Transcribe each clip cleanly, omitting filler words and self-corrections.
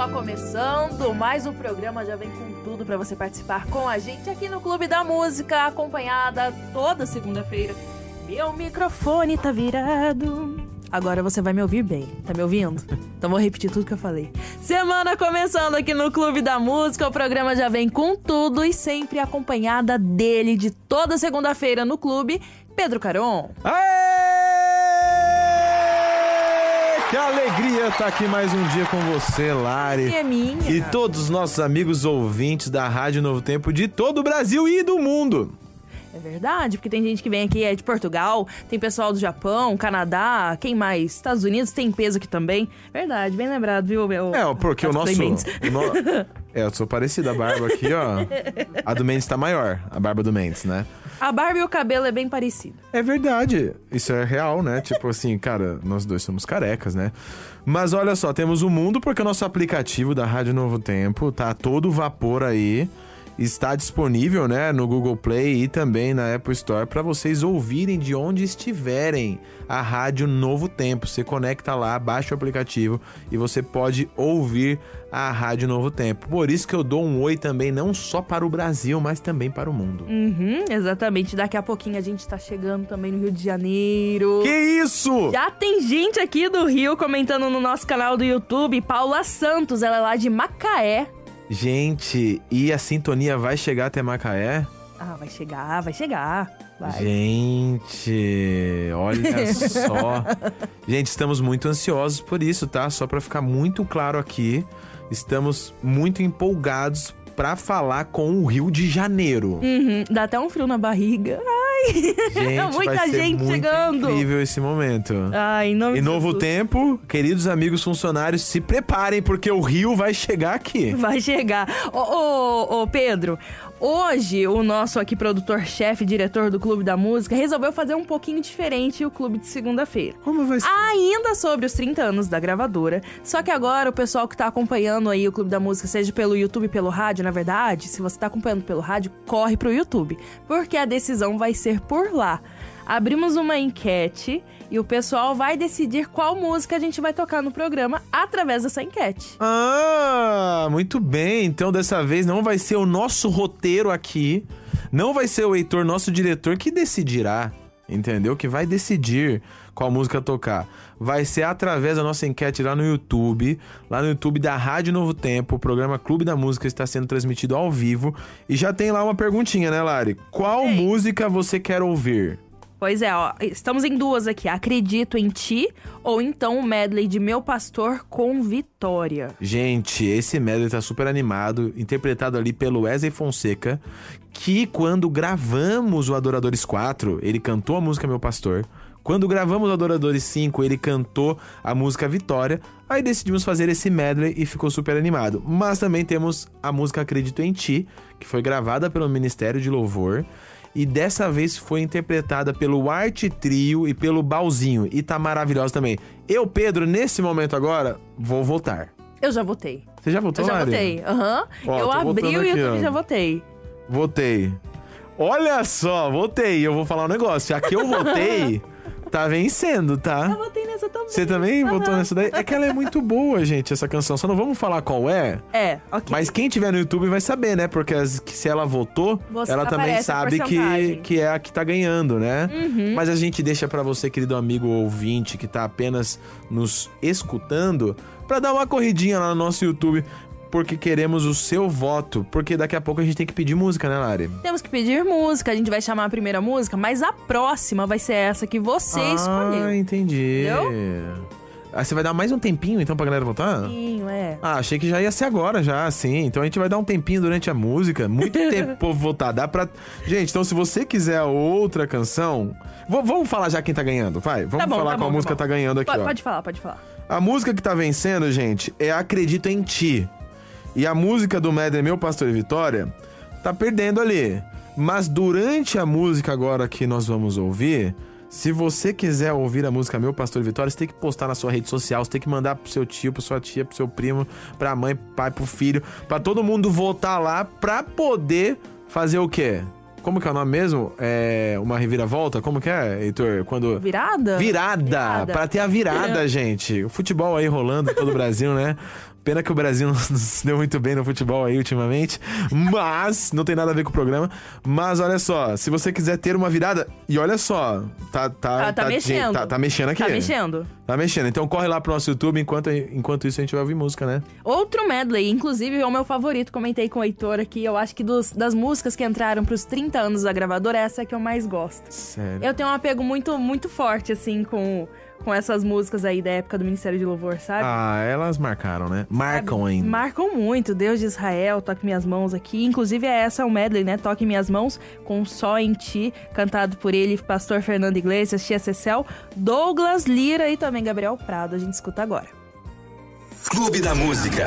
Só começando, mais um programa já vem com tudo pra você participar com a gente aqui no Clube da Música, acompanhada toda segunda-feira. Meu microfone tá virado. Agora você vai me ouvir bem, tá me ouvindo? Então vou repetir tudo que eu falei. Semana começando aqui no Clube da Música, o programa já vem com tudo e sempre acompanhada dele de toda segunda-feira no clube, Pedro Caron. Que alegria estar aqui mais um dia com você, Lari. É minha. E todos os nossos amigos ouvintes da Rádio Novo Tempo de todo o Brasil e do mundo. É verdade, porque tem gente que vem aqui, é de Portugal, tem pessoal do Japão, Canadá, quem mais? Estados Unidos tem peso aqui também. Verdade, bem lembrado, viu, meu? Porque o nosso... eu sou parecido, a barba aqui, ó. A do Mendes tá maior, a barba do Mendes, né? A barba e o cabelo é bem parecido. É verdade, isso é real, né? Tipo assim, cara, nós dois somos carecas, né? Mas olha só, temos o mundo porque o nosso aplicativo da Rádio Novo Tempo tá a todo vapor aí. Está disponível, né, no Google Play e também na Apple Store para vocês ouvirem de onde estiverem a Rádio Novo Tempo. Você conecta lá, baixa o aplicativo e você pode ouvir a Rádio Novo Tempo. Por isso que eu dou um oi também, não só para o Brasil, mas também para o mundo. Exatamente. Daqui a pouquinho a gente tá chegando também no Rio de Janeiro. Que isso? Já tem gente aqui do Rio comentando no nosso canal do YouTube. Paula Santos, ela é lá de Macaé. Gente, e a sintonia vai chegar até Macaé? Ah, vai chegar. Vai. Gente, olha só. Gente, estamos muito ansiosos por isso, tá? Só pra ficar muito claro aqui, estamos muito empolgados pra falar com o Rio de Janeiro. Dá até um frio na barriga. Ai, gente, muita vai ser gente muito chegando. Incrível esse momento. Ai, em nome E de Novo Jesus. Tempo, queridos amigos funcionários, se preparem porque o Rio vai chegar aqui. Vai chegar. Ô, Pedro, hoje o nosso aqui produtor-chefe, diretor do Clube da Música, resolveu fazer um pouquinho diferente o Clube de segunda-feira. Como vai ser? Ainda sobre os 30 anos da gravadora, só que agora o pessoal que tá acompanhando aí o Clube da Música, seja pelo YouTube, pelo rádio, na verdade, se você tá acompanhando pelo rádio, corre pro YouTube, porque a decisão vai ser por lá. Abrimos uma enquete e o pessoal vai decidir qual música a gente vai tocar no programa através dessa enquete. Ah, muito bem. Então dessa vez não vai ser o nosso roteiro aqui, não vai ser o Heitor, nosso diretor, que decidirá, entendeu? Que vai decidir qual música tocar. Vai ser através da nossa enquete lá no YouTube da Rádio Novo Tempo. O programa Clube da Música está sendo transmitido ao vivo e já tem lá uma perguntinha, né, Lari? Qual música você quer ouvir? Pois é, ó, estamos em duas aqui, Acredito em Ti ou então o medley de Meu Pastor com Vitória. Gente, esse medley tá super animado, interpretado ali pelo Wesley Fonseca, que quando gravamos o Adoradores 4, ele cantou a música Meu Pastor. Quando gravamos o Adoradores 5, ele cantou a música Vitória. Aí decidimos fazer esse medley e ficou super animado. Mas também temos a música Acredito em Ti, que foi gravada pelo Ministério de Louvor. E dessa vez foi interpretada pelo Arte Trio e pelo Balzinho. E tá maravilhosa também. Eu, Pedro, nesse momento agora, vou votar. Eu já votei. Você já votou, Eu já Lari? votei, Ó, eu tô abri votando o aqui, YouTube e ó. já votei. Votei. Olha só, votei. Eu vou falar um negócio. A que eu votei tá vencendo, tá? Eu votei nessa também. Você também votou nessa daí? É que ela é muito boa, gente, essa canção. Só não vamos falar qual é. É, ok. Mas quem tiver no YouTube vai saber, né? Porque se ela votou, Você ela também aparece a sabe porcentagem. que é a que tá ganhando, né? Mas a gente deixa pra você, querido amigo ouvinte, que tá apenas nos escutando, pra dar uma corridinha lá no nosso YouTube, porque queremos o seu voto. Porque daqui a pouco a gente tem que pedir música, né, Lari? Temos que pedir música, a gente vai chamar a primeira música, mas a próxima vai ser essa que você escolheu. Ah, entendi. Entendeu? Aí você vai dar mais um tempinho, então, pra galera votar? Sim, é. Ah, achei que já ia ser agora, já, sim. Então a gente vai dar um tempinho durante a música. Muito tempo pro povo votar. Dá pra... Gente, então se você quiser outra canção... Vamos falar já quem tá ganhando, vai. Vamos falar qual música tá ganhando aqui, ó. Pode falar. A música que tá vencendo, gente, é Acredito em Ti. E a música do medley Meu Pastor e Vitória tá perdendo ali. Mas durante a música agora que nós vamos ouvir... Se você quiser ouvir a música Meu Pastor e Vitória, você tem que postar na sua rede social, você tem que mandar pro seu tio, pra sua tia, pro seu primo, pra mãe, pro pai, pro filho, pra todo mundo votar lá pra poder fazer o quê? Como que é o nome mesmo? Uma reviravolta? Como que é, Heitor? Quando... Virada! Pra ter a virada, gente. O futebol aí rolando em todo o Brasil, né? Pena que o Brasil não se deu muito bem no futebol aí ultimamente. Mas, não tem nada a ver com o programa. Mas olha só, se você quiser ter uma virada... E olha só, tá mexendo. Tá mexendo aqui. Tá mexendo. Então corre lá pro nosso YouTube, enquanto isso a gente vai ouvir música, né? Outro medley, inclusive é o meu favorito, comentei com o Heitor aqui. Eu acho que das músicas que entraram pros 30 anos da gravadora, essa é que eu mais gosto. Sério? Eu tenho um apego muito, muito forte, assim, com essas músicas aí da época do Ministério de Louvor, sabe? Ah, elas marcaram, né? Marcam ainda. Marcam muito. Deus de Israel, Toque Minhas Mãos aqui. Inclusive, essa é o medley, né? Toque Minhas Mãos, com Só em Ti, cantado por ele, pastor Fernando Iglesias, Tia Cecel, Douglas Lira e também Gabriel Prado. A gente escuta agora. Clube da Música.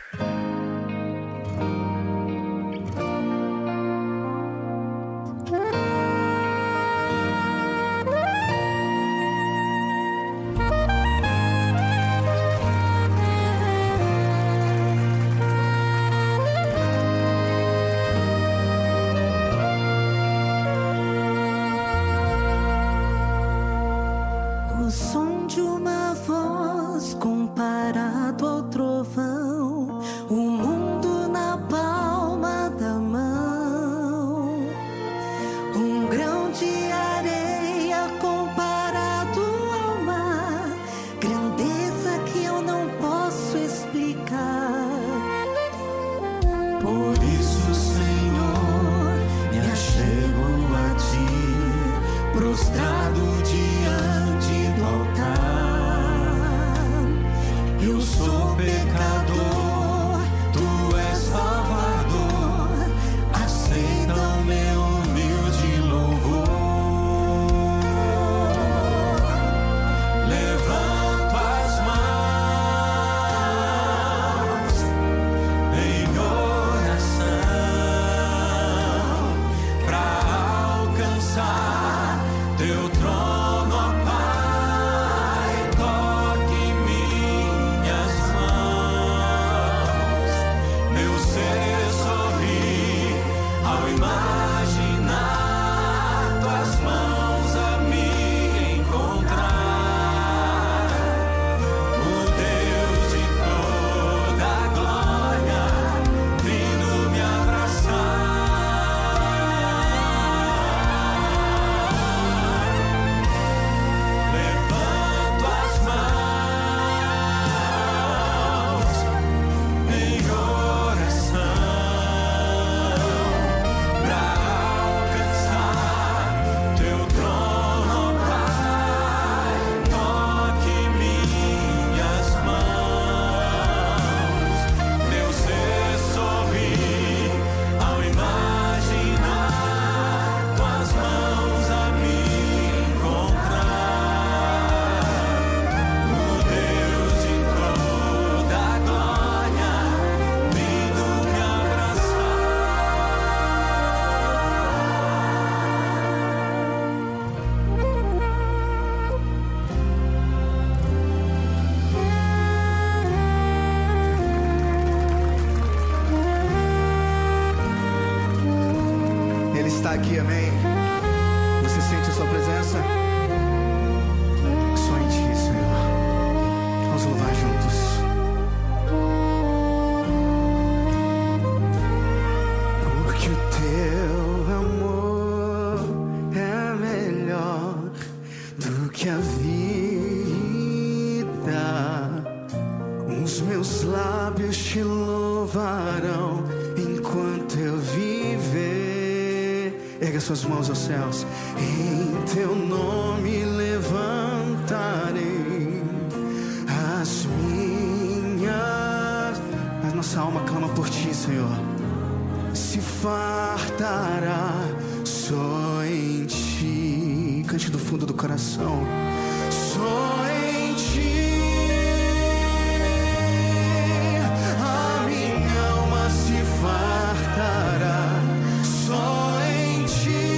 O som de uma voz comparado ao trovão, o mundo na palma da mão, um grão de areia comparado ao mar, grandeza que eu não posso explicar. Por isso, Senhor, me achego a Ti, prostrado diante do altar. Eu sou pecador, Tu és Salvador, aceita o meu humilde louvor. Levanto as mãos em oração pra alcançar Teu trono, ó Pai. Toque minhas mãos, meu ser sorri ao imaginar Tuas mãos a me encontrar. O Deus de toda a glória vindo me abraçar. Levanto as mãos em oração pra alcançar Teu trono, ó Pai. Toque minhas mãos, meu ser sorri ao imaginar Tuas mãos a me encontrar. O Deus de toda a glória vindo me abraçar. Ele está aqui, amém? Você sente a sua presença? Só em Ti, Senhor. Vamos louvar juntos. Porque o Teu amor é melhor do que a vida. Os meus lábios Te louvarão enquanto eu viver. Erga suas mãos aos céus. Em Teu nome levantarei as minhas. A nossa alma clama por Ti, Senhor. Se fartará só em Ti. Cante do fundo do coração. Só em Ti. A minha alma se fartará só em Ti.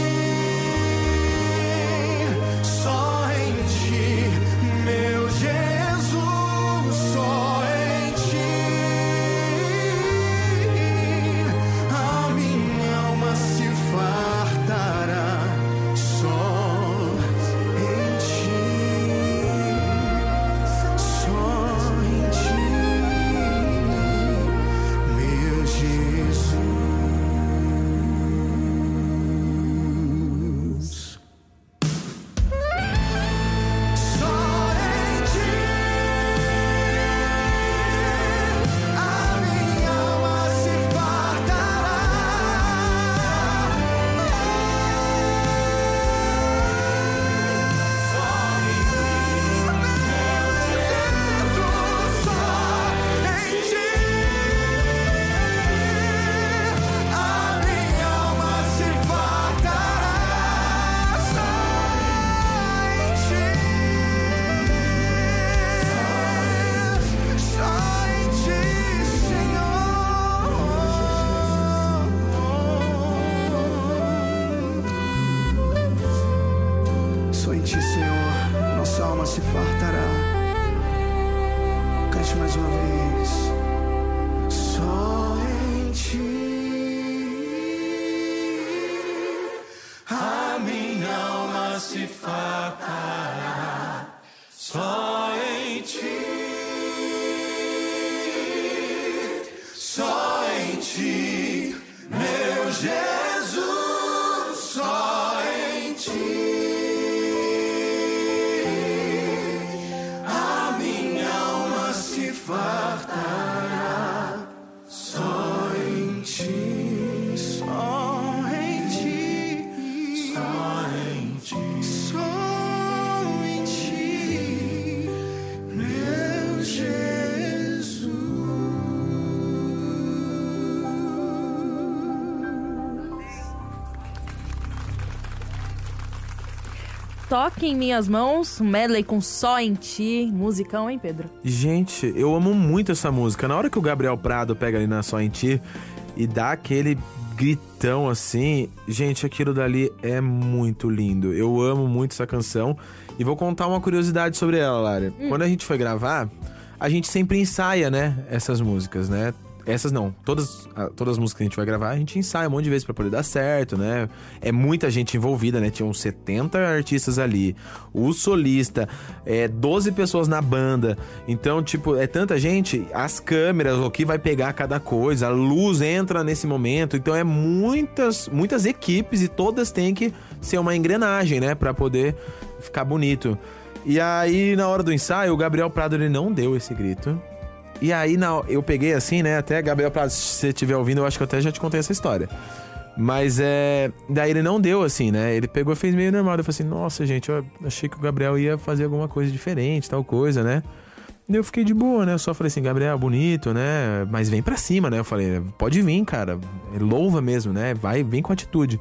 Só em Ti, meu Jesus. Só em Ti. A minha alma se fartará Cante mais uma vez. Só em ti a minha alma se fartará. Só em ti, só em ti, meu Jesus, só em ti. A minha alma se fartará. Só em ti, só em ti, só em ti, só em ti, meu Jesus. Toque em Minhas Mãos, um medley com Só em Ti. Musicão, hein, Pedro? Gente, eu amo muito essa música. Na hora que o Gabriel Prado pega ali na Só em Ti e dá aquele gritão assim, gente, aquilo dali é muito lindo. Eu amo muito essa canção e vou contar uma curiosidade sobre ela, Lara. Quando a gente foi gravar, a gente sempre ensaia, né, essas músicas, né? Essas não, todas as músicas que a gente vai gravar, a gente ensaia um monte de vezes pra poder dar certo, né? É muita gente envolvida, né? Tinham 70 artistas ali, o solista, 12 pessoas na banda. Então, tipo, é tanta gente, as câmeras, o que vai pegar cada coisa, a luz entra nesse momento. Então, é muitas equipes e todas têm que ser uma engrenagem, né? Pra poder ficar bonito. E aí, na hora do ensaio, o Gabriel Prado, ele não deu esse grito. E aí, eu peguei assim, né? Até, Gabriel Prado, se você estiver ouvindo, eu acho que eu até já te contei essa história. Mas daí ele não deu assim, né? Ele pegou e fez meio normal. Eu falei assim, nossa, gente, eu achei que o Gabriel ia fazer alguma coisa diferente, tal coisa, né? E eu fiquei de boa, né? Eu só falei assim, Gabriel, bonito, né? Mas vem pra cima, né? Eu falei, pode vir, cara. Louva mesmo, né? Vem com atitude.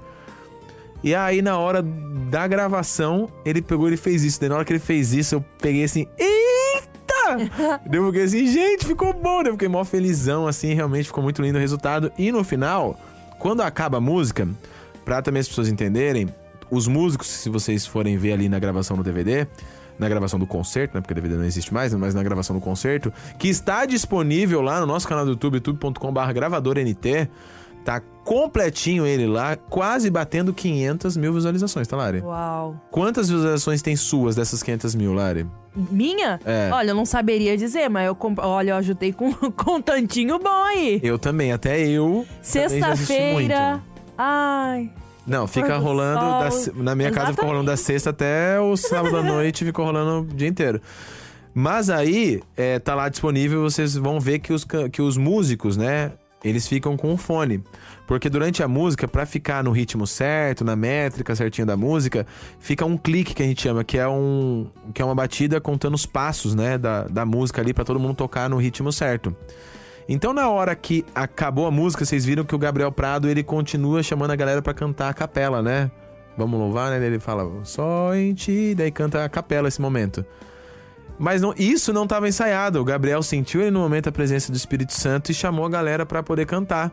E aí, na hora da gravação, ele pegou e ele fez isso. Daí na hora que ele fez isso, eu peguei assim, eita! Eu fiquei assim, gente, ficou bom, né? Eu fiquei mó felizão, assim, realmente ficou muito lindo o resultado. E no final, quando acaba a música, pra também as pessoas entenderem, os músicos, se vocês forem ver ali na gravação do DVD, na gravação do concerto, né? Porque o DVD não existe mais, mas na gravação do concerto, que está disponível lá no nosso canal do YouTube, youtube.com/gravadornt, tá completinho ele lá, quase batendo 500 mil visualizações, tá, Lari? Uau. Quantas visualizações tem suas dessas 500 mil, Lari? Minha? É. Olha, eu não saberia dizer, mas eu ajudei com um tantinho bom aí. Eu também, até eu. Sexta-feira. Ai. Não, fica Pôr do rolando. sol. Na minha casa ficou rolando da sexta até o sábado à noite, ficou rolando o dia inteiro. Mas aí, tá lá disponível, vocês vão ver que os músicos, né? Eles ficam com um fone. Porque durante a música, pra ficar no ritmo certo, na métrica certinha da música, fica um clique que a gente chama, que é uma batida contando os passos, né, da música ali, pra todo mundo tocar no ritmo certo. Então, na hora que acabou a música, vocês viram que o Gabriel Prado, ele continua chamando a galera pra cantar a capela, né? Vamos louvar, né? Ele fala, só em ti, daí canta a capela esse momento. Mas isso não estava ensaiado. O Gabriel sentiu ali no momento a presença do Espírito Santo e chamou a galera para poder cantar.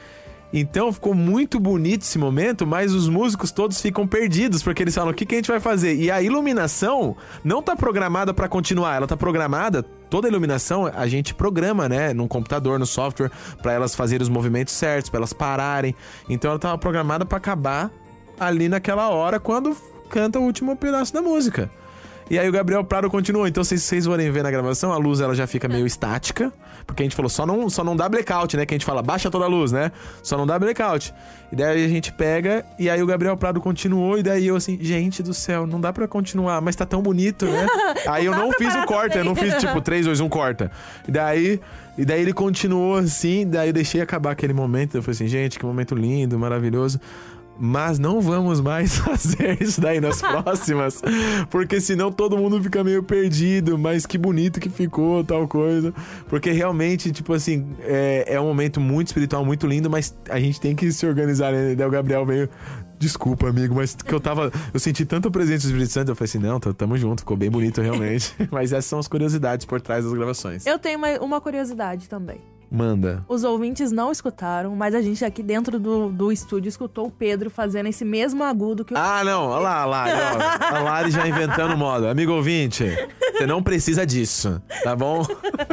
Então ficou muito bonito esse momento, mas os músicos todos ficam perdidos, porque eles falam, o que a gente vai fazer? E a iluminação não tá programada para continuar, ela tá programada, toda a iluminação a gente programa, né, num computador, no software, para elas fazerem os movimentos certos, para elas pararem. Então ela tava programada para acabar ali naquela hora, quando canta o último pedaço da música. E aí o Gabriel Prado continuou. Então, se vocês forem ver na gravação, a luz ela já fica meio estática. Porque a gente falou, só não dá blackout, né? Que a gente fala, baixa toda a luz, né? Só não dá blackout. E daí a gente pega, e aí o Gabriel Prado continuou. E daí eu assim, gente do céu, não dá pra continuar, mas tá tão bonito, né? Aí eu não fiz o corte, eu não fiz tipo 3, 2, 1, corta. E daí ele continuou assim, daí eu deixei acabar aquele momento. Eu falei assim, gente, que momento lindo, maravilhoso. Mas não vamos mais fazer isso daí nas próximas, porque senão todo mundo fica meio perdido, mas que bonito que ficou, tal coisa. Porque realmente, tipo assim, é um momento muito espiritual, muito lindo, mas a gente tem que se organizar, né? Daí o Gabriel veio, desculpa, amigo, mas que eu senti tanta presença do Espírito Santo, eu falei assim, não, tamo junto, ficou bem bonito realmente. Mas essas são as curiosidades por trás das gravações. Eu tenho uma curiosidade também. Manda. Os ouvintes não escutaram, mas a gente aqui dentro do estúdio escutou o Pedro fazendo esse mesmo agudo que o... Ah, não, olha lá, a Lari já inventando moda. Amigo ouvinte, Você não precisa disso, tá bom?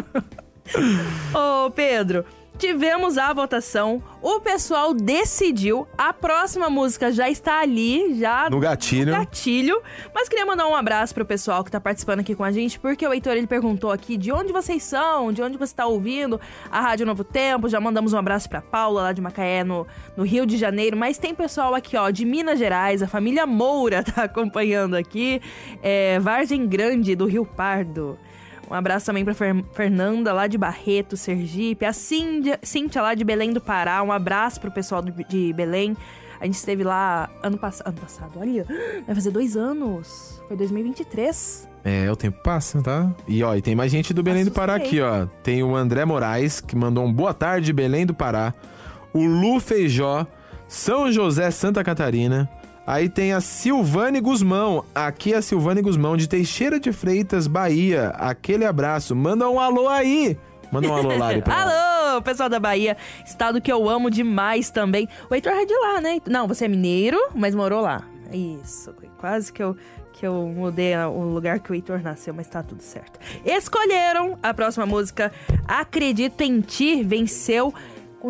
Ô, Pedro, tivemos a votação, o pessoal decidiu, a próxima música já está ali, já No gatilho. Mas queria mandar um abraço pro pessoal que tá participando aqui com a gente, porque o Heitor, ele perguntou aqui de onde vocês são, de onde você tá ouvindo a Rádio Novo Tempo. Já mandamos um abraço pra Paula, lá de Macaé, no Rio de Janeiro, mas tem pessoal aqui, ó, de Minas Gerais, a família Moura tá acompanhando aqui, Vargem Grande, do Rio Pardo. Um abraço também pra Fernanda, lá de Barreto, Sergipe. A Cíntia, lá de Belém do Pará. Um abraço pro pessoal de Belém. A gente esteve lá ano passado. Olha, vai fazer 2 anos. Foi 2023. O tempo passa, tá? E ó, e tem mais gente do Belém do Pará aqui, ó. Tem o André Moraes, que mandou um boa tarde, Belém do Pará. O Lu Feijó, São José, Santa Catarina. Aí tem a Silvane Guzmão. Aqui é a Silvane Guzmão, de Teixeira de Freitas, Bahia. Aquele abraço. Manda um alô aí. Manda um alô, Lari, pra ela. Alô, pessoal da Bahia. Estado que eu amo demais também. O Heitor é de lá, né? Não, você é mineiro, mas morou lá. Isso, quase que eu mudei o lugar que o Heitor nasceu, mas tá tudo certo. Escolheram a próxima música, Acredito em Ti, venceu com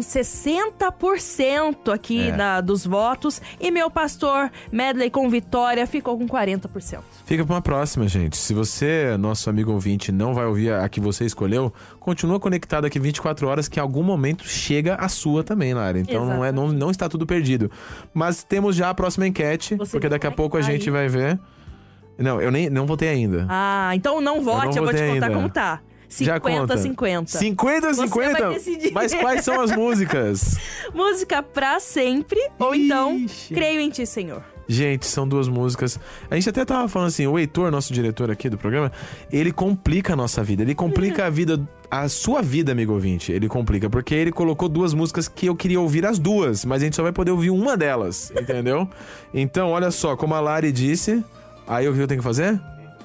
60% aqui dos votos. E Meu Pastor, medley com vitória, ficou com 40%. Fica pra uma próxima, gente. Se você, nosso amigo ouvinte, não vai ouvir a que você escolheu, continua conectado aqui 24 horas, que em algum momento chega a sua também, Lara. Então não está tudo perdido. Mas temos já a próxima enquete, porque daqui a pouco a gente vai ver. Não, eu não votei ainda. Ah, então não vote, eu vou te contar como tá. 50-50. 50-50? Mas quais são as músicas? Música Pra Sempre, ou então Creio em Ti, Senhor. Gente, são 2 músicas. A gente até tava falando assim, o Heitor, nosso diretor aqui do programa, ele complica a nossa vida. Ele complica a sua vida, amigo ouvinte. Ele complica, porque ele colocou 2 músicas que eu queria ouvir as 2, mas a gente só vai poder ouvir uma delas, entendeu? Então, olha só, como a Lari disse, aí o que eu tenho que fazer?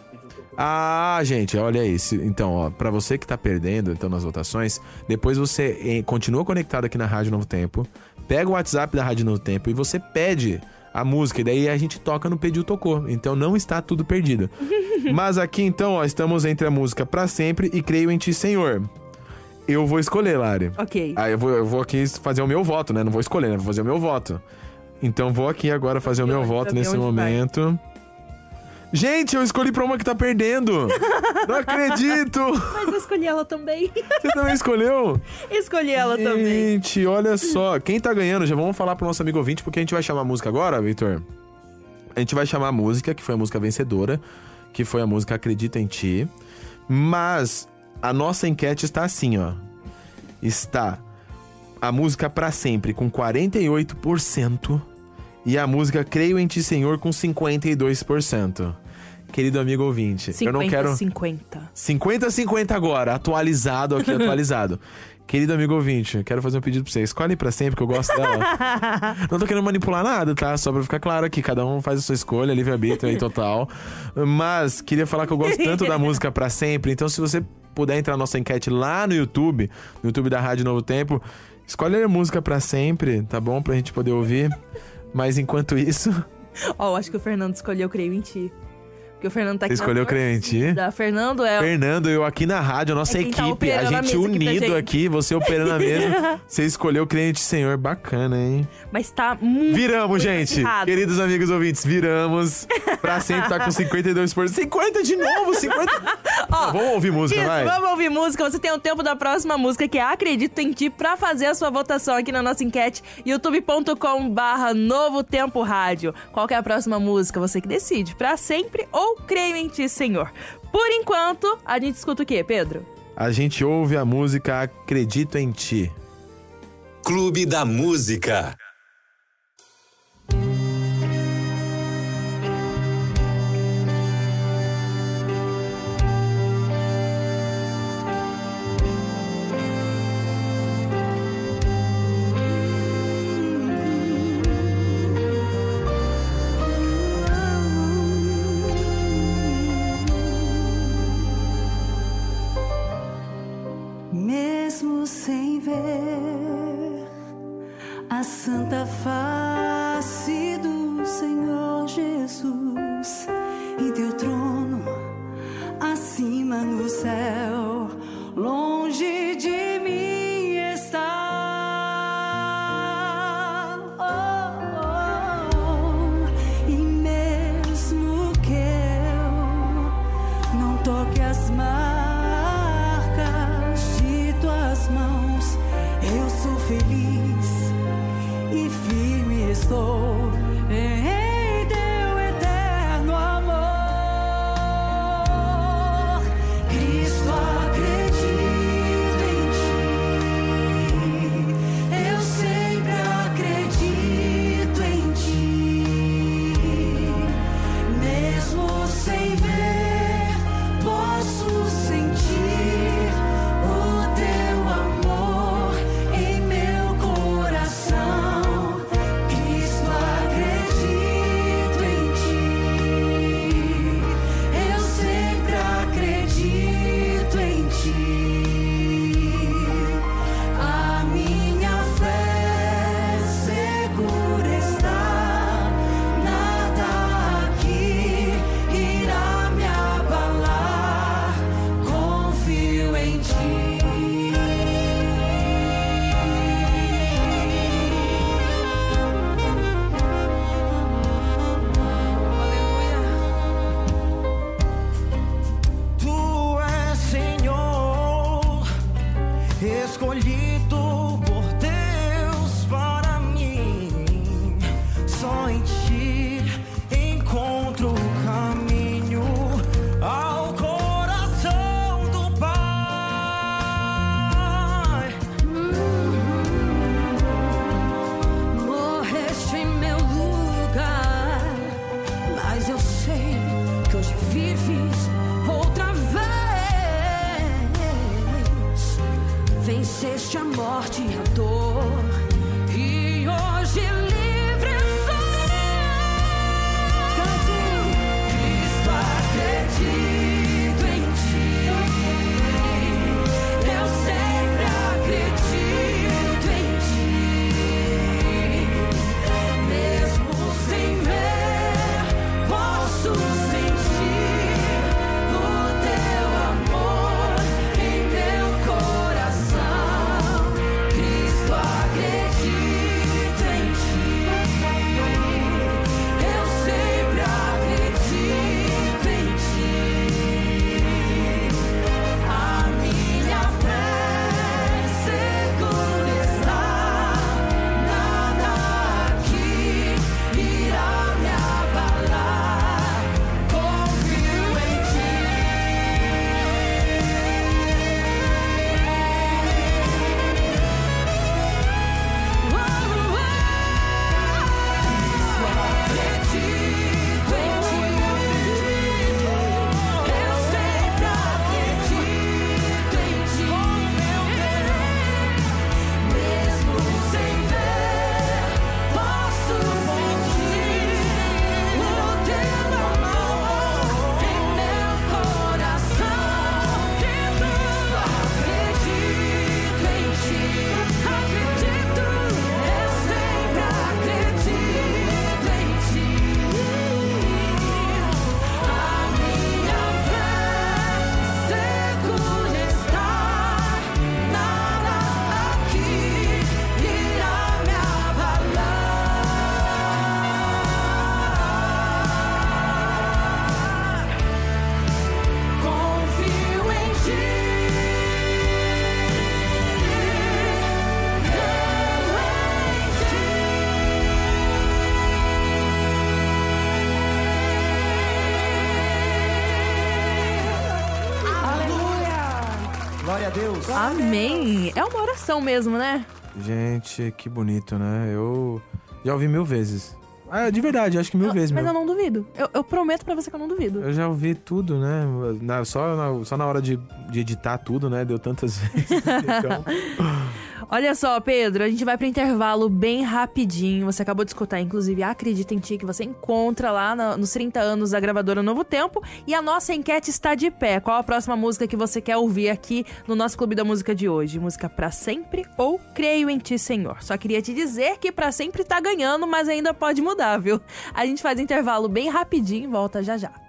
Ah, gente, olha isso. Então, ó, pra você que tá perdendo então nas votações, depois você continua conectado aqui na Rádio Novo Tempo, pega o WhatsApp da Rádio Novo Tempo e você pede a música, e daí a gente toca no Pediu Tocou. Então não está tudo perdido. Mas aqui então, ó, estamos entre a música Pra Sempre e Creio em Ti, Senhor. Eu vou escolher, Lari. Ok. Aí eu vou aqui fazer o meu voto, né? Não vou escolher, né? Vou fazer o meu voto. Então vou aqui agora fazer o meu voto nesse momento. Gente, eu escolhi pra uma que tá perdendo. Não acredito. Mas eu escolhi ela também. Você também escolheu? Escolhi ela também. Gente, olha só. Quem tá ganhando, já vamos falar pro nosso amigo ouvinte, porque a gente vai chamar a música agora, Victor. A gente vai chamar a música, que foi a música vencedora, que foi a música Acredito em Ti. Mas a nossa enquete está assim, ó. Está a música Pra Sempre com 48% e a música Creio em Ti, Senhor com 52%. Querido amigo ouvinte, 50, eu não quero... 50-50 agora, atualizado aqui, atualizado. Querido amigo ouvinte, eu quero fazer um pedido pra você. Escolhe Pra Sempre, que eu gosto dela. Não tô querendo manipular nada, tá? Só pra ficar claro aqui, cada um faz a sua escolha, livre-arbítrio aí total. Mas queria falar que eu gosto tanto da música Pra Sempre. Então se você puder entrar na nossa enquete lá no YouTube da Rádio Novo Tempo, escolhe a música Pra Sempre, tá bom? Pra gente poder ouvir. Mas enquanto isso... Ó, acho que o Fernando escolheu Creio em Ti. Porque o Fernando tá aqui. Você escolheu Creio em Ti? Fernando, eu aqui na rádio, a nossa equipe, a gente unido aqui, você operando a mesa. Você escolheu Creio em Ti, Senhor. Bacana, hein? Mas tá muito... Viramos, gente. Errado. Queridos amigos ouvintes, viramos. Pra Sempre tá com 52%. 50 de novo, 50. Ó, vamos ouvir música, vai. Vamos ouvir música. Você tem o tempo da próxima música, que é Acredito em Ti, pra fazer a sua votação aqui na nossa enquete. youtube.com/Novo Tempo Rádio. Qual que é a próxima música? Você que decide. Pra Sempre ou Creio em Ti, Senhor. Por enquanto, a gente escuta o quê, Pedro? A gente ouve a música Acredito em Ti. Clube da Música. Mesmo sem ver a santa face do Senhor Jesus em teu trono, assim escolhido por Deus para mim. Só em ti encontro o caminho ao coração do Pai. Morreste em meu lugar, mas eu sei que hoje vives outra vez. Venceste a morte e a dor, e hoje livre sou. Cristo, acredito em ti. Eu sempre acredito em ti. Mesmo sem ver, posso sentir o teu amor em meu coração. Cristo, acredito em ti. Eu sempre acredito em ti. A minha fé segura está, nada aqui irá me abalar. Confio em ti. Acredito em ti. Eu sempre acredito em ti. Mesmo sem ver, posso sentir o teu amor em meu coração. Cristo, acredito em ti. Acredito, eu sempre acredito em ti. A minha fé segura está, nada aqui irá me abalar. Confio em ti. Glória a Deus. Amém. É uma oração mesmo, né? Gente, que bonito, né? Eu já ouvi 1000 vezes. Ah, de verdade, acho que 1000 vezes Mas mesmo. eu não duvido. Eu prometo pra você que eu não duvido. Eu já ouvi tudo, né? Só na hora de editar tudo, né? Deu tantas vezes. Então... Olha só, Pedro, a gente vai pro intervalo bem rapidinho. Você acabou de escutar, inclusive, Acredita em Ti, que você encontra lá nos 30 anos da gravadora Novo Tempo. E a nossa enquete está de pé. Qual a próxima música que você quer ouvir aqui no nosso Clube da Música de hoje? Música Pra Sempre ou Creio em Ti, Senhor? Só queria te dizer que Pra Sempre tá ganhando, mas ainda pode mudar, viu? A gente faz intervalo bem rapidinho e volta já já.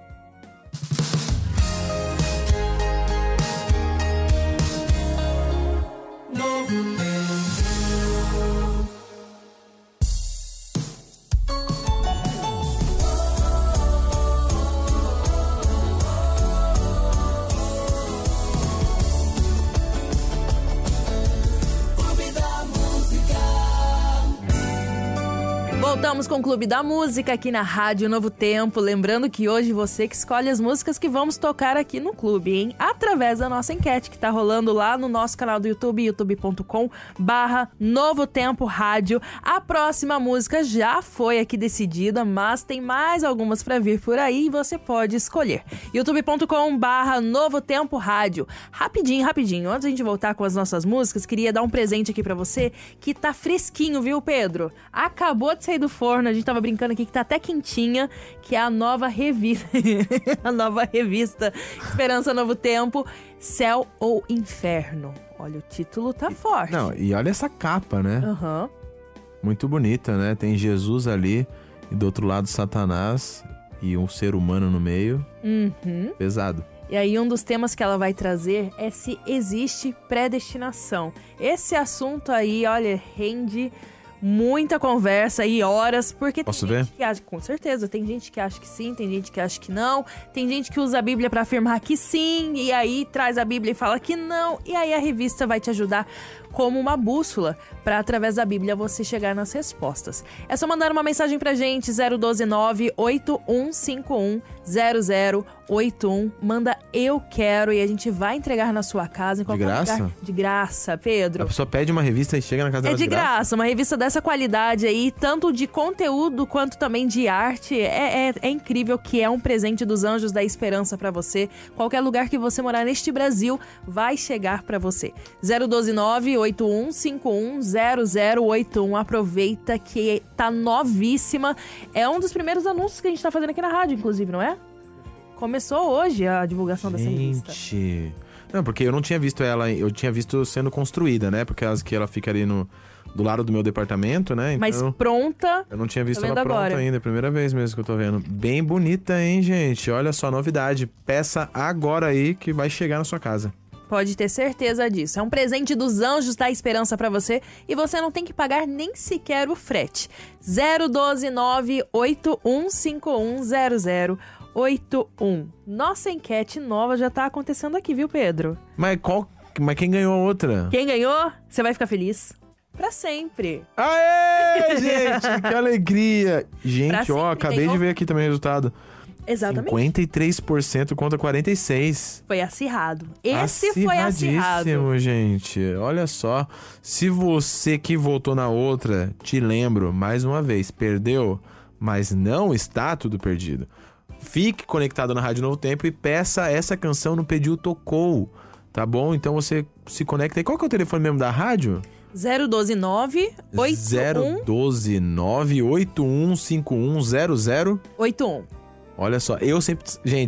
Voltamos com o Clube da Música aqui na Rádio Novo Tempo. Lembrando que hoje você que escolhe as músicas que vamos tocar aqui no clube, hein? Através da nossa enquete que tá rolando lá no nosso canal do YouTube, youtube.com/Novo Tempo Rádio. A próxima música já foi aqui decidida, mas tem mais algumas pra vir por aí e você pode escolher. youtube.com/Novo Tempo Rádio. Rapidinho, antes da gente voltar com as nossas músicas, queria dar um presente aqui pra você que tá fresquinho, viu, Pedro? Acabou de sair do forno, a gente tava brincando aqui que tá até quentinha, que é a nova revista, a nova revista Esperança Novo Tempo, Céu ou Inferno. Olha, o título tá forte. Não, e olha essa capa, né? Aham. Muito bonita, né? Tem Jesus ali e do outro lado Satanás e um ser humano no meio. Uhum. Pesado. E aí um dos temas que ela vai trazer é se existe predestinação. Esse assunto aí, olha, rende muita conversa e horas, porque Posso tem ver? gente que acha, com certeza, tem gente que acha que sim, tem gente que acha que não, tem gente que usa a Bíblia pra afirmar que sim, e aí traz a Bíblia e fala que não, e aí a revista vai te ajudar como uma bússola para através da Bíblia você chegar nas respostas. É só mandar uma mensagem pra gente, 012-981510081. Manda eu quero e a gente vai entregar na sua casa, em qualquer graça? lugar. De graça, Pedro. A pessoa pede uma revista e chega na casa É dela de graça, uma revista dessa qualidade aí, tanto de conteúdo quanto também de arte. É incrível que é um presente dos Anjos da Esperança pra você. Qualquer lugar que você morar neste Brasil vai chegar pra você. 012-981510081. Aproveita que tá novíssima. É um dos primeiros anúncios que a gente tá fazendo aqui na rádio, inclusive, não é? Começou hoje a divulgação dessa revista. Gente... Não, porque eu não tinha visto ela, eu tinha visto sendo construída, né? Porque que ela fica ali do lado do meu departamento, né? Então, Mas pronta. eu não tinha visto Tô ela vendo pronta agora. ainda, é a primeira vez mesmo que eu tô vendo. Bem bonita, hein, gente? Olha só, novidade. Peça agora aí que vai chegar na sua casa. Pode ter certeza disso. É um presente dos Anjos da Esperança pra você e você não tem que pagar nem sequer o frete. 012-981510081. Nossa enquete nova já tá acontecendo aqui, viu, Pedro? Mas quem ganhou a outra? Quem ganhou, você vai ficar feliz. Pra sempre. Aê, gente! Que alegria! Gente, sempre acabei ganhou. de ver aqui também o resultado. Exatamente. 53% contra 46%. Foi acirrado. Esse foi acirrado. Acirradíssimo, gente. Olha só. Se você que votou na outra, te lembro, mais uma vez, perdeu, mas não está tudo perdido. Fique conectado na Rádio Novo Tempo e peça essa canção no Pediu Tocou, tá bom? Então você se conecta aí. Qual que é o telefone mesmo da rádio? 012-981510081. Olha só, eu sempre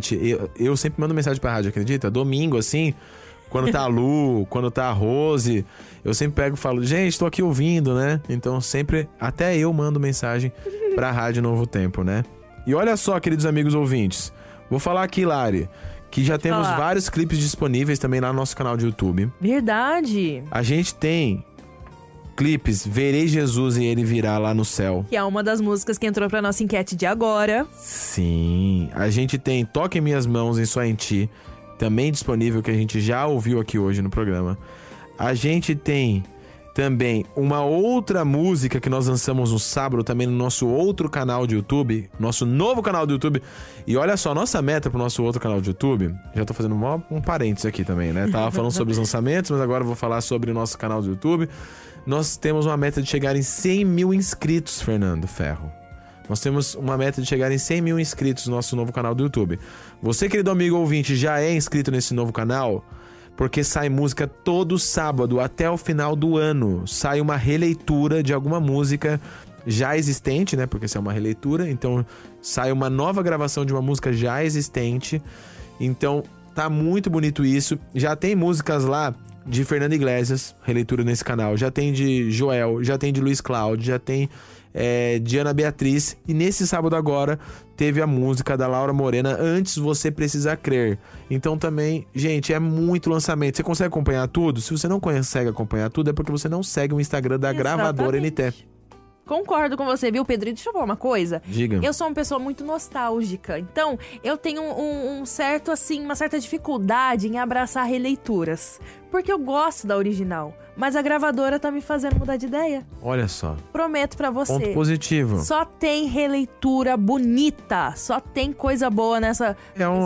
mando mensagem pra rádio, acredita? Domingo, assim, quando tá a Lu, quando tá a Rose, eu sempre pego e falo, gente, tô aqui ouvindo, né? Então sempre, até eu mando mensagem pra Rádio Novo Tempo, né? E olha só, queridos amigos ouvintes, vou falar aqui, Lari, que já temos falar. vários clipes disponíveis também lá no nosso canal de YouTube. Verdade. A gente tem clipes Verei Jesus e Ele Virá lá no céu. Que é uma das músicas que entrou pra nossa enquete de agora. Sim, a gente tem Toque Minhas Mãos em Só em Ti, também disponível, que a gente já ouviu aqui hoje no programa. A gente tem também uma outra música que nós lançamos no sábado também no nosso outro canal de YouTube, nosso novo canal do YouTube. E olha só, nossa meta pro nosso outro canal de YouTube, já tô fazendo um parênteses aqui também, né? Tava falando sobre os lançamentos, mas agora eu vou falar sobre o nosso canal do YouTube. Nós temos uma meta de chegar em 100 mil inscritos, Fernando Ferro. Nós temos uma meta de chegar em 100 mil inscritos no nosso novo canal do YouTube. Você, querido amigo ouvinte, já é inscrito nesse novo canal? Porque sai música todo sábado, até o final do ano. Sai uma releitura de alguma música já existente, né? Porque essa é uma releitura. Então, sai uma nova gravação de uma música já existente. Então, tá muito bonito isso. Já tem músicas lá de Fernando Iglesias, releitura nesse canal. Já tem de Joel, já tem de Luiz Cláudio, já tem de Ana Beatriz. E nesse sábado agora teve a música da Laura Morena, Antes Você Precisa Crer. Então também, gente, é muito lançamento. Você consegue acompanhar tudo? Se você não consegue acompanhar tudo, é porque você não segue o Instagram da gravadora NT. Concordo com você, viu, Pedro? E deixa eu falar uma coisa. Diga. Eu sou uma pessoa muito nostálgica, então eu tenho uma certa dificuldade em abraçar releituras. Porque eu gosto da original, mas a gravadora tá me fazendo mudar de ideia. Olha só. Prometo pra você. Ponto positivo. Só tem releitura bonita, só tem coisa boa nessas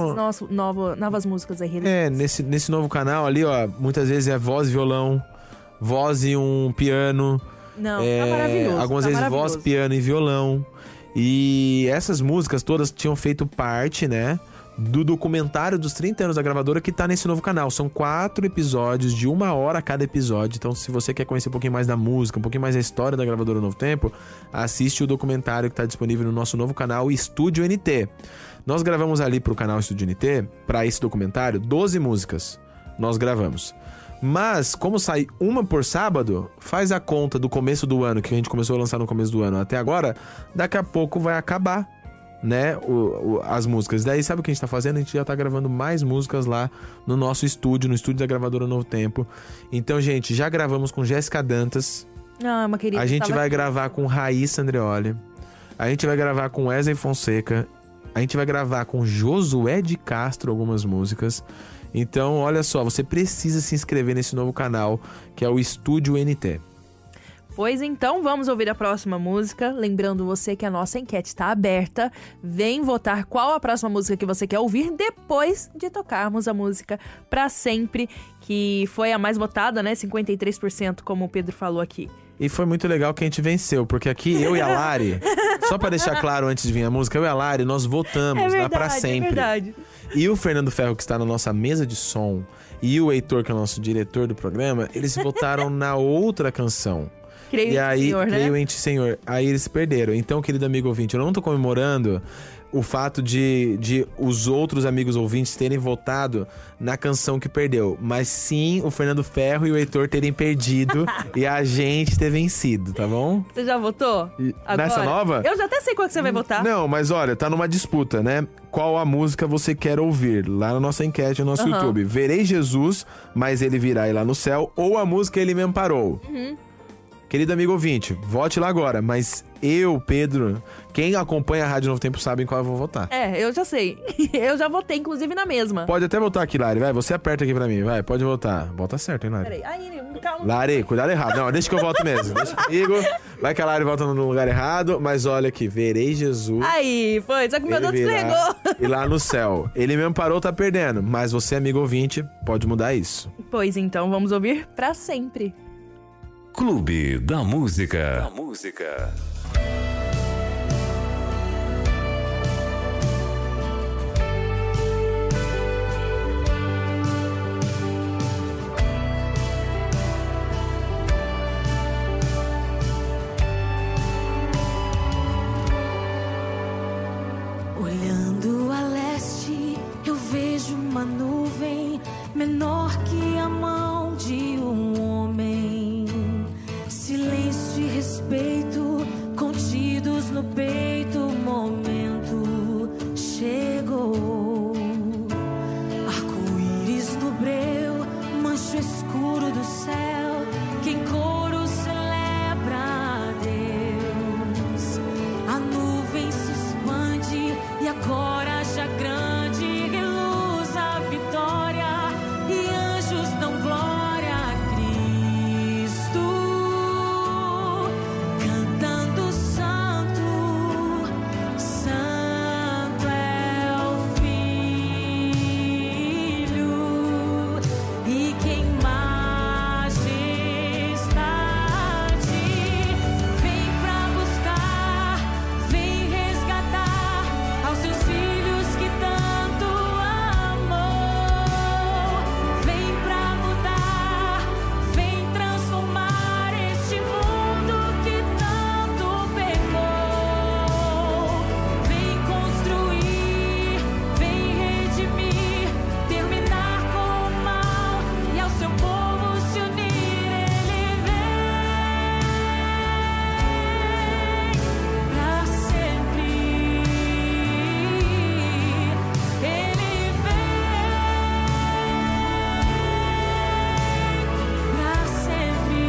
novas músicas aí. Nesse novo canal ali, ó, muitas vezes é voz e violão, voz e um piano. Não, tá maravilhoso. Algumas tá vezes maravilhoso. voz, piano e violão. E essas músicas todas tinham feito parte, né, do documentário dos 30 anos da gravadora que tá nesse novo canal. São 4 episódios de 1 hora cada episódio. Então, se você quer conhecer um pouquinho mais da música, um pouquinho mais da história da gravadora Novo Tempo, assiste o documentário que tá disponível no nosso novo canal Estúdio NT. Nós gravamos ali pro canal Estúdio NT, pra esse documentário, 12 músicas nós gravamos. Mas, como sai uma por sábado, faz a conta do começo do ano, que a gente começou a lançar no começo do ano até agora, daqui a pouco vai acabar, né, as músicas. Daí, sabe o que a gente tá fazendo? A gente já tá gravando mais músicas lá no nosso estúdio, no estúdio da gravadora Novo Tempo. Então, gente, já gravamos com Jéssica Dantas, Ah, uma querida. A gente tava vai aqui. gravar com Raíssa Andreoli. A gente vai gravar com Wesley Fonseca. A gente vai gravar com Josué de Castro algumas músicas. Então, olha só, você precisa se inscrever nesse novo canal, que é o Estúdio NT. Pois então, vamos ouvir a próxima música. Lembrando você que a nossa enquete está aberta. Vem votar qual a próxima música que você quer ouvir depois de tocarmos a música Pra Sempre, que foi a mais votada, né? 53%, como o Pedro falou aqui. E foi muito legal que a gente venceu, porque aqui eu e a Lari, só pra deixar claro antes de vir a música, eu e a Lari, nós votamos na Pra Sempre. É verdade. E o Fernando Ferro, que está na nossa mesa de som, e o Heitor, que é o nosso diretor do programa, eles votaram na outra canção. Creio E em aí, Ti, Senhor, né? Creio em Ti, Senhor. Aí eles perderam. Então, querido amigo ouvinte, eu não tô comemorando o fato de os outros amigos ouvintes terem votado na canção que perdeu. Mas sim o Fernando Ferro e o Heitor terem perdido e a gente ter vencido, tá bom? Você já votou? Nessa nova? Eu já até sei qual que você vai votar. Não, mas olha, tá numa disputa, né? Qual a música você quer ouvir? Lá na nossa enquete, no nosso YouTube. Verei Jesus, mas ele virá lá no céu. Ou a música Ele Me Amparou. Querido amigo ouvinte, vote lá agora. Mas eu, Pedro, quem acompanha a Rádio Novo Tempo sabe em qual eu vou votar. É, eu já sei. Eu já votei, inclusive, na mesma. Pode até votar aqui, Lari. Vai, você aperta aqui pra mim. Vai, pode votar. Vota certo, hein, Lari? Peraí. Aí, calma. Lari, cuidado errado. Não, deixa que eu voto mesmo. Deixa comigo. Vai que a Lari volta no lugar errado. Mas olha aqui, verei Jesus. Aí, foi. Só que meu Ele Deus virá desligou. e lá no céu. Ele mesmo parou, tá perdendo. Mas você, amigo ouvinte, pode mudar isso. Pois então, vamos ouvir Pra Sempre. Clube da Música. Olhando a leste, eu vejo uma nuvem menor que a mão de um homem. Silêncio e respeito contidos no peito. O momento chegou. Arco-íris no breu, mancho escuro do céu. Que em coro celebra a Deus. A nuvem se expande e agora já grande reluz a vitória. E anjos dão glória a Cristo, cantando santo, santo é o Filho. E quem majestade vem pra buscar, vem resgatar aos seus filhos que tanto amou. Vem pra mudar, vem transformar este mundo que tanto pecou. Vem construir, vem redimir, terminar com o mal e ao seu povo se unir. Ele vem pra sempre. Ele vem pra sempre.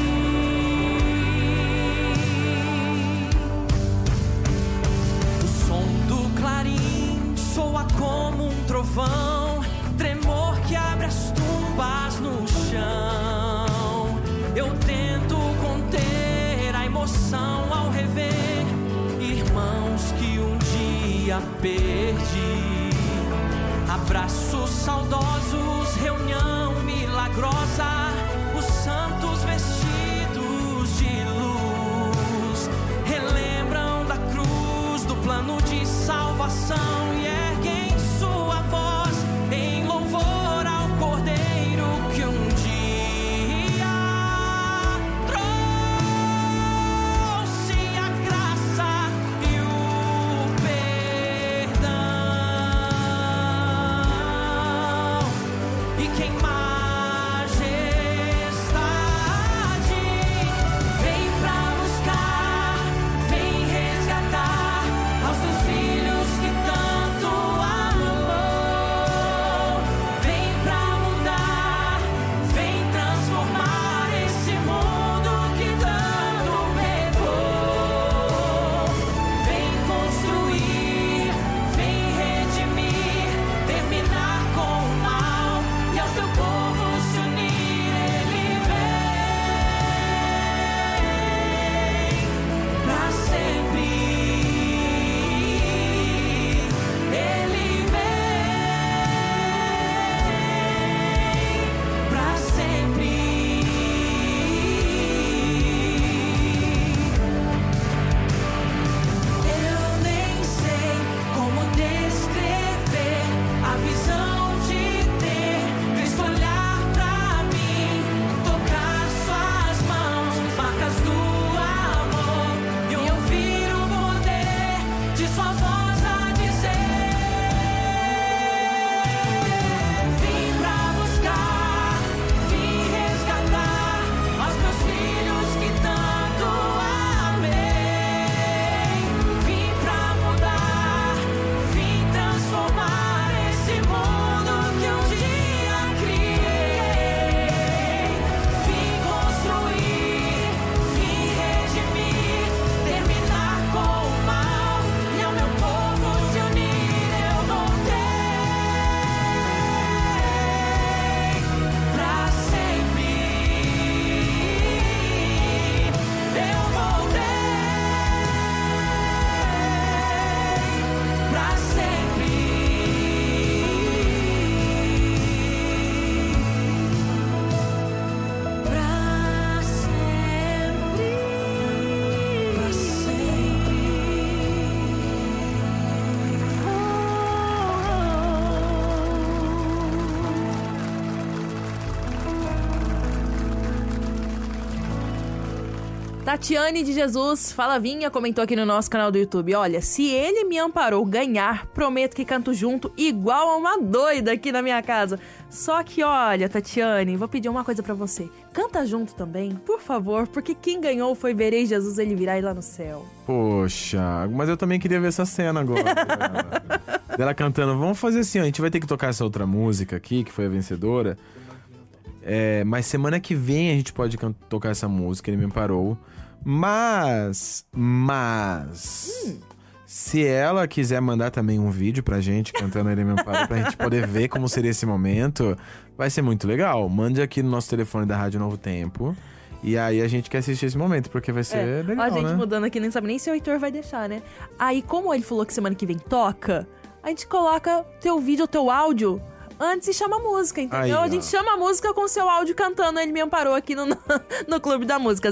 O som do clarim soa como um trovão, tremor que abre as tumbas no chão. Eu tento conter a emoção ao rever irmãos que um dia perdi. Abraços saudosos, reunião milagrosa, os santos vestidos de luz relembram da cruz, do plano de salvação e erguem sua voz em louvor ao Cordeiro que um dia trouxe a graça e o perdão. E quem majestade vem pra buscar, vem resgatar aos seus filhos que tanto Tatiane de Jesus Falavinha comentou aqui no nosso canal do YouTube. Olha, se ele me amparou ganhar, prometo que canto junto igual a uma doida aqui na minha casa. Só que olha, Tatiane, vou pedir uma coisa pra você. Canta junto também, por favor, porque quem ganhou foi Verei Jesus, ele virá lá no céu. Poxa, mas eu também queria ver essa cena agora. Dela cantando. Vamos fazer assim, ó, a gente vai ter que tocar essa outra música aqui, que foi a vencedora. Mas semana que vem a gente pode tocar essa música, ele me amparou. Mas se ela quiser mandar também um vídeo pra gente cantando Ele Me Amparou, pra gente poder ver como seria esse momento, vai ser muito legal. Mande aqui no nosso telefone da Rádio Novo Tempo. E aí a gente quer assistir esse momento, porque vai ser legal, Ó, a gente né? mudando aqui, nem sabe nem se o Heitor vai deixar, né? Aí, como ele falou que semana que vem toca, a gente coloca teu vídeo, teu áudio antes e chama a música, entendeu? Aí, ó. A gente chama a música com o seu áudio cantando Ele Me Amparou aqui no Clube da Música.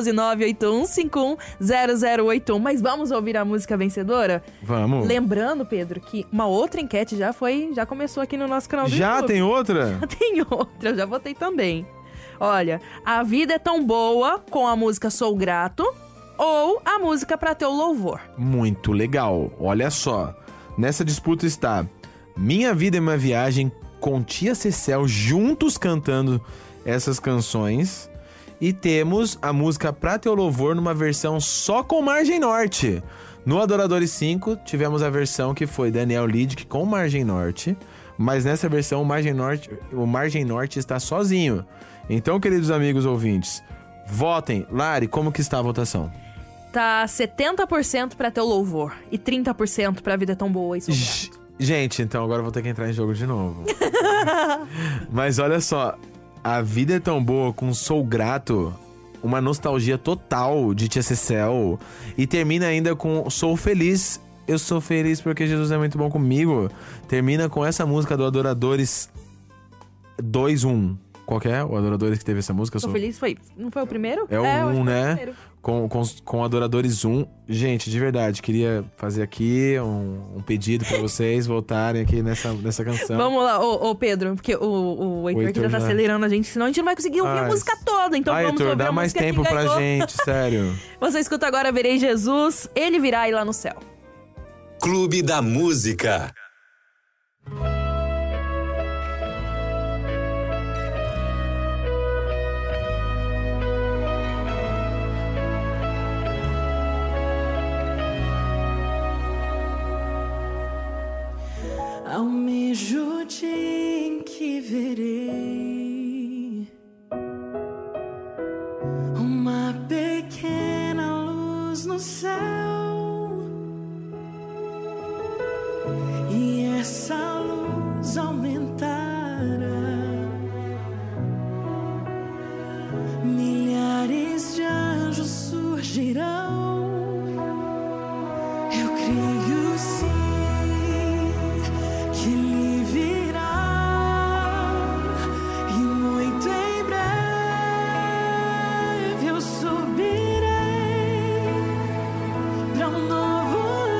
012-981-51-0081. Mas vamos ouvir a música vencedora? Vamos. Lembrando, Pedro, que uma outra enquete já começou aqui no nosso canal do Já YouTube. tem outra? Tem outra, eu já votei também. Olha, a vida é tão boa com a música Sou Grato ou a música Pra Teu Louvor. Muito legal. Olha só. Nessa disputa está Minha Vida é uma Viagem com Tia Cecel juntos cantando essas canções. E temos a música Pra Teu Louvor numa versão só com Margem Norte. No Adoradores 5 tivemos a versão que foi Daniel Lidick com Margem Norte. Mas nessa versão o Margem Norte está sozinho. Então, queridos amigos ouvintes, votem. Lari, como que está a votação? Tá 70% Pra Teu Louvor e 30% Pra Vida é Tão Boa e Sou Grato. Gente, então agora eu vou ter que entrar em jogo de novo. Mas olha só, a vida é tão boa com Sou Grato, uma nostalgia total de Tia Cecel. E termina ainda com Sou Feliz, eu sou feliz porque Jesus é muito bom comigo. Termina com essa música do Adoradores 2-1. Qual que é o Adoradores que teve essa música? Sou Feliz não foi o primeiro? É o eu acho 1, que foi o né? primeiro. Com Adoradores 1. Gente, de verdade, queria fazer aqui um pedido pra vocês voltarem aqui nessa canção. Vamos lá, ô Pedro, porque o Heitor aqui já tá acelerando a gente, senão a gente não vai conseguir ouvir a música toda. Então vamos Heitor, ouvir dá a mais música tempo que pra ganhou. gente, sério. Você escuta agora Verei Jesus, ele virá lá no céu. Clube da Música. Almejo o dia em que verei uma pequena luz no céu, e essa luz aumentará, milhares de anjos surgirão. Eu creio sim que Ele virá, e muito em breve eu subirei pra um novo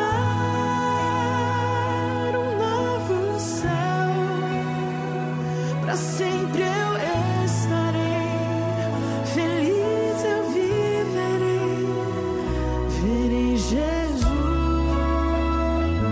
lar, um novo céu. Pra sempre eu estarei feliz, eu viverei, verei Jesus.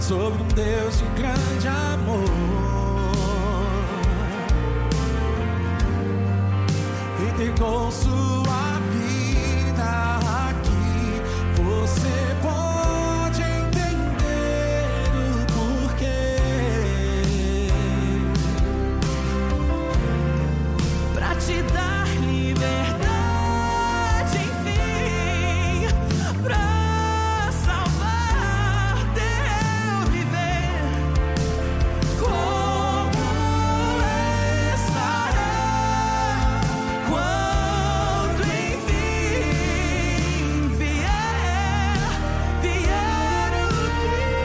sobre um Deus de grande amor. Entregou sua vida aqui. Você pode entender o porquê. Pra te dar liberdade, enfim, pra salvar teu viver. Como estará quando enfim vier o fim?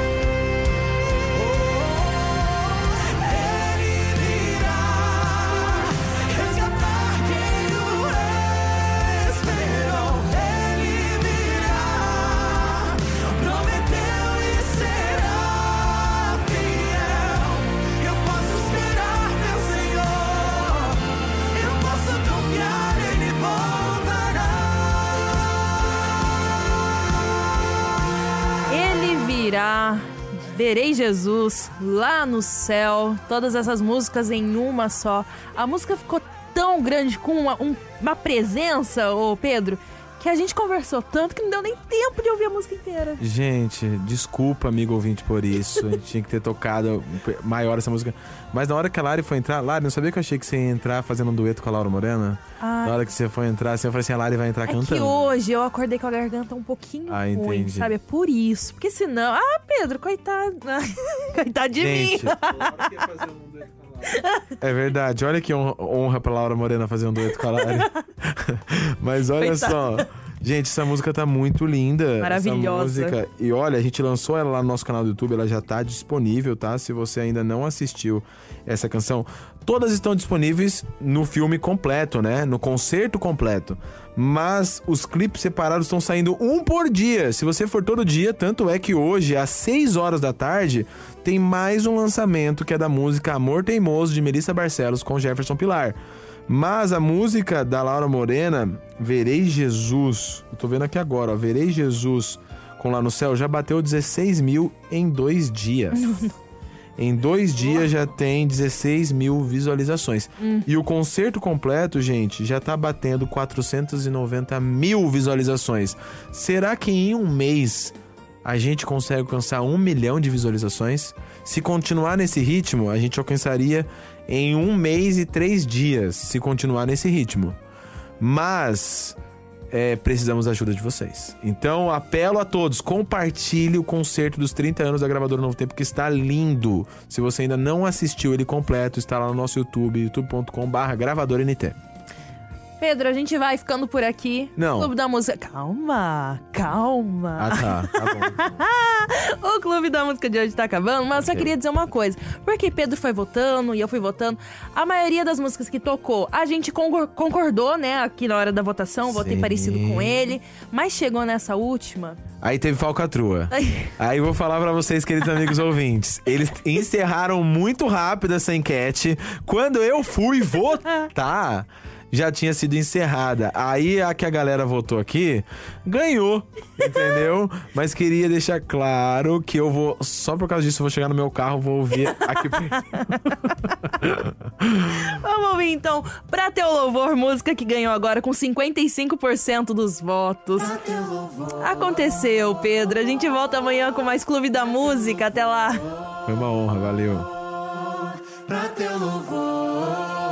Ele virá resgatar quem o esperou. Ele virá, prometeu e será fiel. Eu posso esperar, meu Senhor. Eu posso confiar, Ele voltará. Ele virá, verei Jesus lá no céu. Todas essas músicas em uma só. A música ficou tão grande, com uma presença, ô Pedro, que a gente conversou tanto que não deu nem tempo de ouvir a música inteira. Gente, desculpa, amigo ouvinte, por isso. A gente tinha que ter tocado maior essa música. Mas na hora que a Lari foi entrar... Lari, não sabia que eu achei que você ia entrar fazendo um dueto com a Laura Morena? Ah. Na hora que você foi entrar, assim, eu falei assim, a Lari vai entrar É cantando. que hoje eu acordei com a garganta um pouquinho ruim, entendi. sabe? É por isso. Porque senão... Ah, Pedro, coitado. Coitado de Gente, mim. é verdade. Olha que honra pra Laura Morena fazer um dueto com a Lari. Mas olha Coitada. só. Gente, essa música tá muito linda. Maravilhosa. Essa música. E olha, a gente lançou ela lá no nosso canal do YouTube, ela já tá disponível, tá? Se você ainda não assistiu essa canção, todas estão disponíveis no filme completo, né? No concerto completo. Mas os clipes separados estão saindo um por dia. Se você for todo dia, tanto é que hoje, às 6 horas da tarde, tem mais um lançamento que é da música Amor Teimoso, de Melissa Barcelos, com Jefferson Pilar. Mas a música da Laura Morena, Verei Jesus, eu tô vendo aqui agora, ó, Verei Jesus com Lá no Céu, já bateu 16 mil em 2 dias. Em 2 dias já tem 16 mil visualizações. E o concerto completo, gente, já tá batendo 490 mil visualizações. Será que em um mês a gente consegue alcançar 1 milhão de visualizações? Se continuar nesse ritmo, a gente alcançaria em 1 mês e 3 dias, se continuar nesse ritmo. Mas precisamos da ajuda de vocês. Então, apelo a todos, compartilhe o concerto dos 30 anos da Gravadora Novo Tempo, que está lindo. Se você ainda não assistiu ele completo, está lá no nosso YouTube, youtube.com/gravadoraNT. Pedro, a gente vai ficando por aqui. Não. Clube da Música... Calma. Ah, tá bom. O Clube da Música de hoje tá acabando, mas eu só Ok. queria dizer uma coisa. Porque Pedro foi votando e eu fui votando. A maioria das músicas que tocou, a gente concordou, né? Aqui na hora da votação, votei Sim. parecido com ele. Mas chegou nessa última... Aí teve falcatrua. Aí eu vou falar pra vocês, queridos amigos ouvintes. Eles encerraram muito rápido essa enquete. Quando eu fui votar, já tinha sido encerrada. Aí a que a galera votou aqui ganhou, entendeu? Mas queria deixar claro que eu vou, só por causa disso, eu vou chegar no meu carro, vou ouvir aqui. Vamos ouvir então, Pra Teu Louvor, música que ganhou agora com 55% dos votos. Aconteceu, Pedro. A gente volta amanhã com mais Clube da Música. Até lá. Foi uma honra, valeu. Pra teu louvor.